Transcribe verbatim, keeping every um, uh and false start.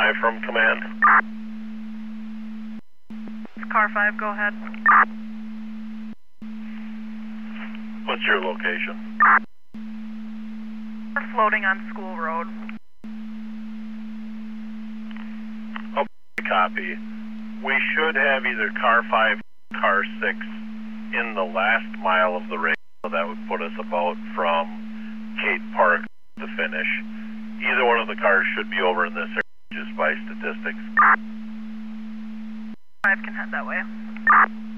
five from command. It's car five, go ahead. What's your location? We're floating on School Road. Okay, copy. We should have either car five or car six in the last mile of the race, so that would put us about from Kate Park to finish. Either one of the cars should be over in this area just by statistics. Five can head that way.